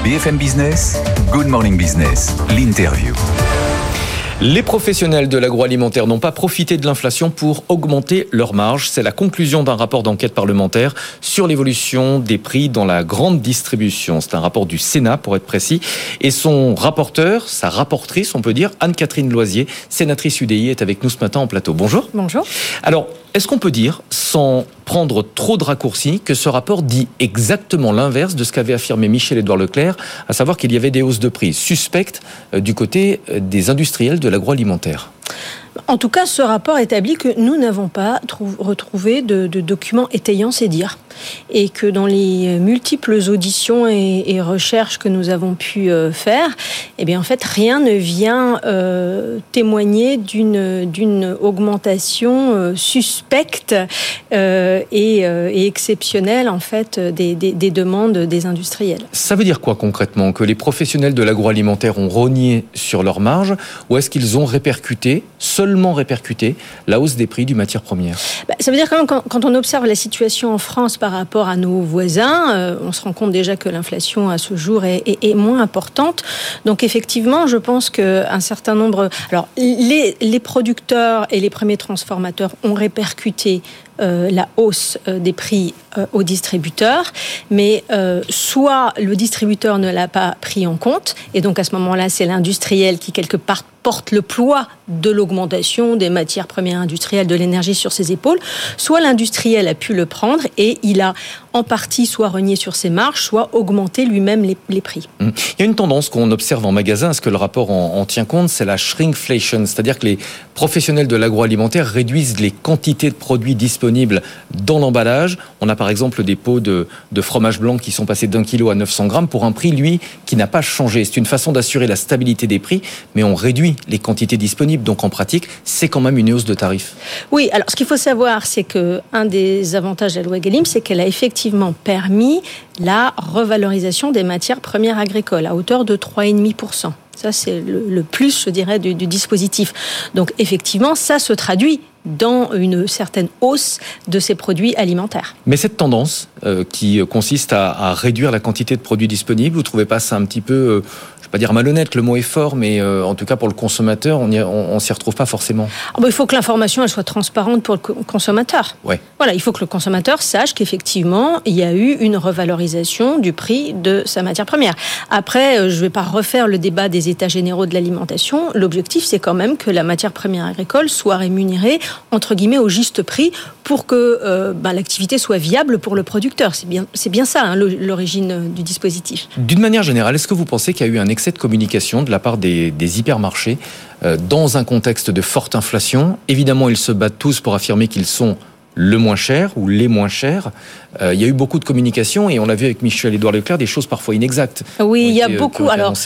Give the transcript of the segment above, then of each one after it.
BFM Business, Good Morning Business, l'interview. Les professionnels de l'agroalimentaire n'ont pas profité de l'inflation pour augmenter leurs marges. C'est la conclusion d'un rapport d'enquête parlementaire sur l'évolution des prix dans la grande distribution. C'est un rapport du Sénat, pour être précis. Et son rapporteur, sa rapportrice, on peut dire, Anne-Catherine Loisier, sénatrice UDI, est avec nous ce matin en plateau. Bonjour. Bonjour. Alors, est-ce qu'on peut dire, sans prendre trop de raccourcis, que ce rapport dit exactement l'inverse de ce qu'avait affirmé Michel-Édouard Leclerc, à savoir qu'il y avait des hausses de prix suspectes du côté des industriels de l'agroalimentaire ? En tout cas, ce rapport établit que nous n'avons pas retrouvé de documents étayant ces dires. Et que dans les multiples auditions et recherches que nous avons pu faire, eh bien, en fait, rien ne vient témoigner d'une augmentation suspecte et exceptionnelle, en fait, des demandes des industriels. Ça veut dire quoi concrètement ? Que les professionnels de l'agroalimentaire ont rogné sur leurs marges, ou est-ce qu'ils ont seulement répercuté la hausse des prix du matière première ? Ça veut dire quand même, quand on observe la situation en France par rapport à nos voisins, on se rend compte déjà que l'inflation à ce jour est moins importante. Donc effectivement, je pense qu'un certain nombre... Alors, les producteurs et les premiers transformateurs ont répercuté la hausse des prix aux distributeurs, mais soit le distributeur ne l'a pas pris en compte, et donc à ce moment-là, c'est l'industriel qui quelque part porte le poids de l'augmentation des matières premières industrielles, de l'énergie sur ses épaules, soit l'industriel a pu le prendre et il a en partie soit renié sur ses marges, soit augmenté lui-même les prix. Il y a une tendance qu'on observe en magasin, est-ce que le rapport en tient compte, c'est la shrinkflation, c'est-à-dire que les professionnels de l'agroalimentaire réduisent les quantités de produits disponibles dans l'emballage. On a par exemple des pots de fromage blanc qui sont passés d'1 kilo à 900 grammes pour un prix, lui, qui n'a pas changé. C'est une façon d'assurer la stabilité des prix, mais on réduit les quantités disponibles. Donc en pratique, c'est quand même une hausse de tarifs. Oui, alors ce qu'il faut savoir, c'est qu'un des avantages de la loi Egalim, c'est qu'elle a effectivement permis la revalorisation des matières premières agricoles à hauteur de 3,5%. Ça, c'est le plus, je dirais, du dispositif. Donc, effectivement, ça se traduit dans une certaine hausse de ces produits alimentaires. Mais cette tendance qui consiste à réduire la quantité de produits disponibles, vous ne trouvez pas ça un petit peu... je ne vais pas dire malhonnête, le mot est fort, mais en tout cas pour le consommateur, on s'y retrouve pas forcément. Il faut que l'information elle soit transparente pour le consommateur. Ouais. Voilà, il faut que le consommateur sache qu'effectivement, il y a eu une revalorisation du prix de sa matière première. Après, je ne vais pas refaire le débat des états généraux de l'alimentation. L'objectif, c'est quand même que la matière première agricole soit rémunérée, entre guillemets, au juste prix pour que l'activité soit viable pour le producteur. C'est bien ça, l'origine du dispositif. D'une manière générale, est-ce que vous pensez qu'il y a eu un excès de communication de la part des hypermarchés dans un contexte de forte inflation ? Évidemment, ils se battent tous pour affirmer qu'ils sont le moins cher ou les moins chers. Il y a eu beaucoup de communication et on l'a vu avec Michel-Édouard Leclerc, des choses parfois inexactes. Oui, il y a beaucoup.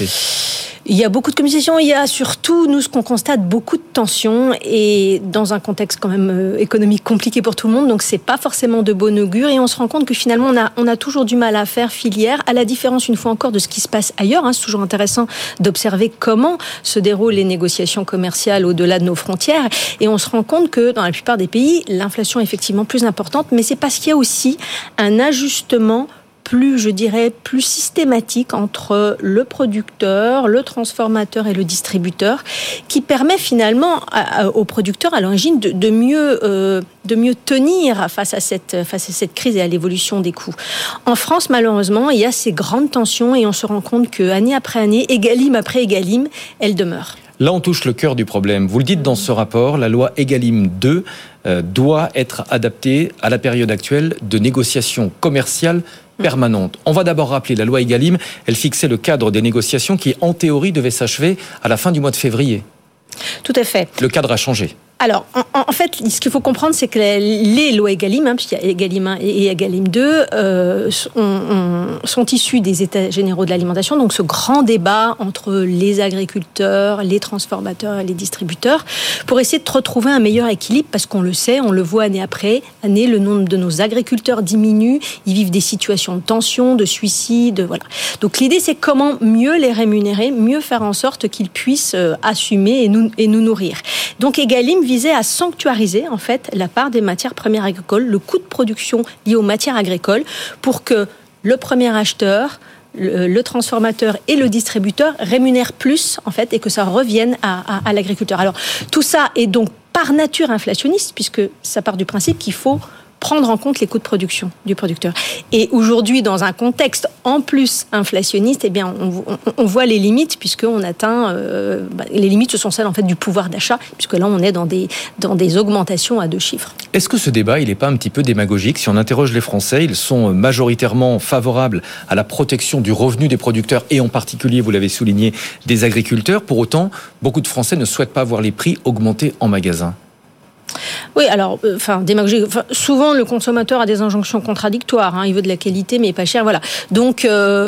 Il y a beaucoup de communication, il y a surtout, nous, ce qu'on constate, beaucoup de tensions et dans un contexte quand même économique compliqué pour tout le monde, donc c'est pas forcément de bon augure et on se rend compte que finalement on a toujours du mal à faire filière, à la différence une fois encore de ce qui se passe ailleurs. C'est toujours intéressant d'observer comment se déroulent les négociations commerciales au-delà de nos frontières et on se rend compte que dans la plupart des pays, l'inflation est effectivement plus importante, mais c'est parce qu'il y a aussi un ajustement plus systématique entre le producteur, le transformateur et le distributeur, qui permet finalement au producteur à l'origine de mieux tenir face à cette crise et à l'évolution des coûts. En France, malheureusement, il y a ces grandes tensions et on se rend compte que année après année, Egalim après Egalim, elles demeurent. Là, on touche le cœur du problème. Vous le dites dans ce rapport, la loi Egalim 2 doit être adaptée à la période actuelle de négociations commerciales permanentes. On va d'abord rappeler la loi Egalim, elle fixait le cadre des négociations qui, en théorie, devait s'achever à la fin du mois de février. Tout à fait. Le cadre a changé. Alors, en fait, ce qu'il faut comprendre, c'est que les lois Egalim, puisqu'il y a Egalim 1 et Egalim 2, sont issues des États généraux de l'alimentation. Donc, ce grand débat entre les agriculteurs, les transformateurs et les distributeurs, pour essayer de retrouver un meilleur équilibre, parce qu'on le sait, on le voit année après année, le nombre de nos agriculteurs diminue, ils vivent des situations de tension, de suicide, voilà. Donc, l'idée, c'est comment mieux les rémunérer, mieux faire en sorte qu'ils puissent assumer et nous nourrir. Donc, Egalim visait à sanctuariser en fait la part des matières premières agricoles, le coût de production lié aux matières agricoles, pour que le premier acheteur le transformateur et le distributeur rémunèrent plus, en fait, et que ça revienne à l'agriculteur. Alors, tout ça est donc par nature inflationniste, puisque ça part du principe qu'il faut prendre en compte les coûts de production du producteur. Et aujourd'hui, dans un contexte en plus inflationniste, eh bien, on voit les limites, puisqu'on atteint... les limites, ce sont celles en fait, du pouvoir d'achat, puisque là, on est dans des augmentations à 2 chiffres. Est-ce que ce débat, il n'est pas un petit peu démagogique ? Si on interroge les Français, ils sont majoritairement favorables à la protection du revenu des producteurs, et en particulier, vous l'avez souligné, des agriculteurs. Pour autant, beaucoup de Français ne souhaitent pas voir les prix augmenter en magasin. Oui, alors, démagogie. Souvent, le consommateur a des injonctions contradictoires. Il veut de la qualité, mais pas cher. Voilà. Donc,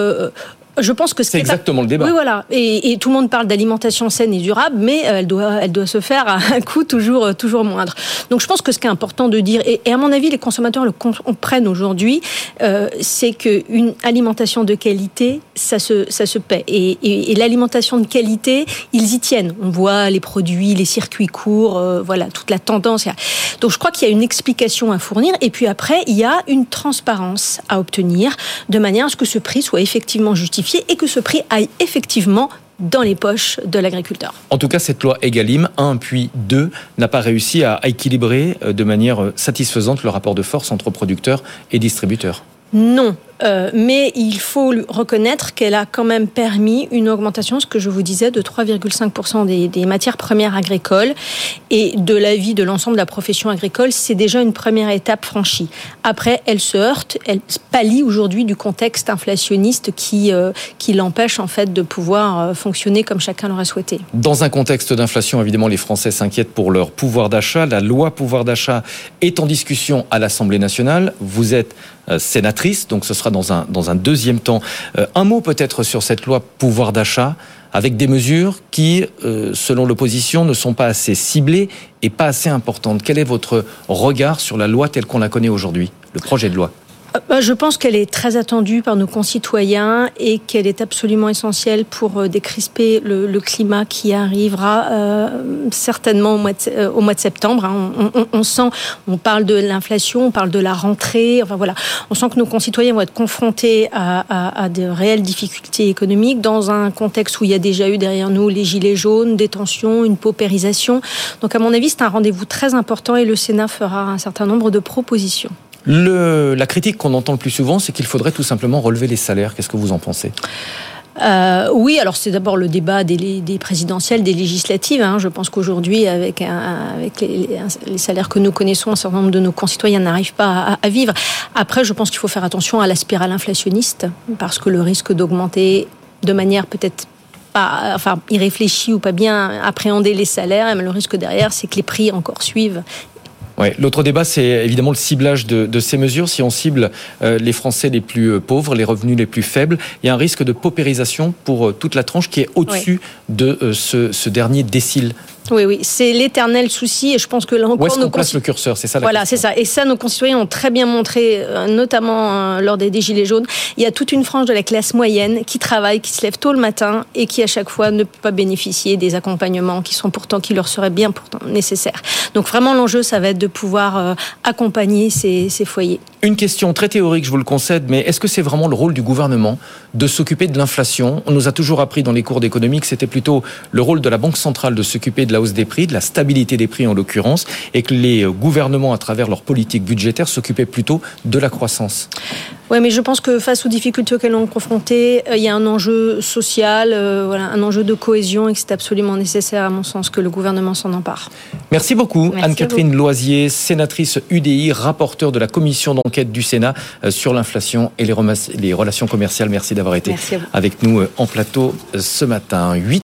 je pense que c'est exactement le débat. Oui, voilà. Et tout le monde parle d'alimentation saine et durable, mais elle doit se faire à un coût toujours moindre. Donc, je pense que ce qui est important de dire, et à mon avis, les consommateurs le comprennent aujourd'hui, c'est qu'une alimentation de qualité, ça se paie. Et l'alimentation de qualité, ils y tiennent. On voit les produits, les circuits courts, voilà, toute la tendance. Donc, je crois qu'il y a une explication à fournir. Et puis après, il y a une transparence à obtenir, de manière à ce que ce prix soit effectivement justifié et que ce prix aille effectivement dans les poches de l'agriculteur. En tout cas, cette loi Egalim 1 puis 2 n'a pas réussi à équilibrer de manière satisfaisante le rapport de force entre producteurs et distributeurs. Non, mais il faut reconnaître qu'elle a quand même permis une augmentation, ce que je vous disais, de 3,5% des matières premières agricoles. Et de l'avis de l'ensemble de la profession agricole, c'est déjà une première étape franchie. Après, elle se heurte, elle pallie aujourd'hui du contexte inflationniste qui l'empêche en fait de pouvoir fonctionner comme chacun l'aurait souhaité. Dans un contexte d'inflation, évidemment, les Français s'inquiètent pour leur pouvoir d'achat. La loi pouvoir d'achat est en discussion à l'Assemblée nationale. Vous êtes sénatrice, donc ce sera dans un deuxième temps. Un mot peut-être sur cette loi pouvoir d'achat, avec des mesures qui, selon l'opposition, ne sont pas assez ciblées et pas assez importantes. Quel est votre regard sur la loi telle qu'on la connaît aujourd'hui, le projet de loi ? Je pense qu'elle est très attendue par nos concitoyens et qu'elle est absolument essentielle pour décrisper le climat qui arrivera certainement au mois de septembre. On parle de l'inflation, on parle de la rentrée. Enfin voilà, on sent que nos concitoyens vont être confrontés à de réelles difficultés économiques dans un contexte où il y a déjà eu derrière nous les gilets jaunes, des tensions, une paupérisation. Donc à mon avis, c'est un rendez-vous très important et le Sénat fera un certain nombre de propositions. La critique qu'on entend le plus souvent, c'est qu'il faudrait tout simplement relever les salaires. Qu'est-ce que vous en pensez ? Oui, alors c'est d'abord le débat des présidentielles, des législatives. Je pense qu'aujourd'hui, avec les salaires que nous connaissons, un certain nombre de nos concitoyens n'arrivent pas à vivre. Après, je pense qu'il faut faire attention à la spirale inflationniste, parce que le risque d'augmenter de manière peut-être pas, irréfléchie ou pas bien appréhender les salaires, mais le risque derrière, c'est que les prix encore suivent. Ouais. L'autre débat, c'est évidemment le ciblage de ces mesures. Si on cible les Français les plus pauvres, les revenus les plus faibles, il y a un risque de paupérisation pour toute la tranche qui est au-dessus de ce dernier décile. Oui, c'est l'éternel souci et je pense que là encore... Où est-ce qu'on place le curseur ? C'est ça la question. Voilà, c'est ça. Et ça, nos concitoyens ont très bien montré, notamment lors des gilets jaunes. Il y a toute une frange de la classe moyenne qui travaille, qui se lève tôt le matin et qui, à chaque fois, ne peut pas bénéficier des accompagnements qui leur seraient bien pourtant nécessaires. Donc vraiment, l'enjeu, ça va être de pouvoir accompagner ces foyers. Une question très théorique, je vous le concède, mais est-ce que c'est vraiment le rôle du gouvernement de s'occuper de l'inflation ? On nous a toujours appris dans les cours d'économie que c'était plutôt le rôle de la Banque centrale de s'occuper de la hausse des prix, de la stabilité des prix en l'occurrence, et que les gouvernements, à travers leur politique budgétaire, s'occupaient plutôt de la croissance. Oui, mais je pense que face aux difficultés auxquelles on est confronté, il y a un enjeu social, un enjeu de cohésion, et que c'est absolument nécessaire, à mon sens, que le gouvernement s'en empare. Merci beaucoup, Merci Anne-Catherine Loisier, sénatrice UDI, rapporteure de la commission d'enquête du Sénat sur l'inflation et les relations commerciales. Merci d'avoir été avec nous en plateau ce matin.